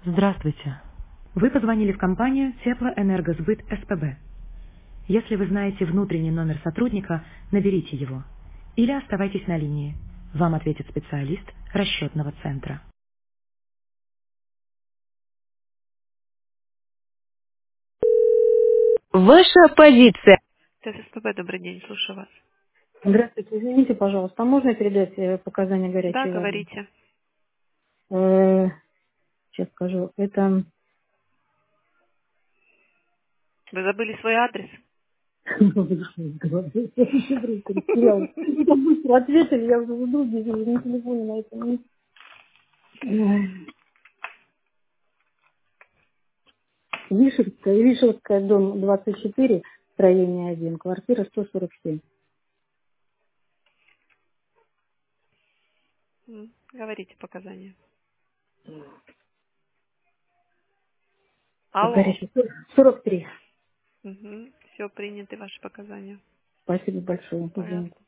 Здравствуйте. Вы позвонили в компанию Теплоэнергосбыт СПБ. Если вы знаете внутренний номер сотрудника, наберите его. Или оставайтесь на линии. Вам ответит специалист расчетного центра. Ваша позиция. ТСПБ, добрый день, слушаю вас. Здравствуйте, извините, пожалуйста, а можно передать показания Да, горячей воды? говорите. Э, Сейчас скажу. Это Вы забыли свой адрес? растерялась. Вы так быстро ответили, я уже забыл, где я на телефоне на этом. Вишерская, дом 24, строение 1, квартира 147. Говорите показания. Алло. Горячий 43. Все, приняты ваши показания. Спасибо большое. Пожалуйста. Извините.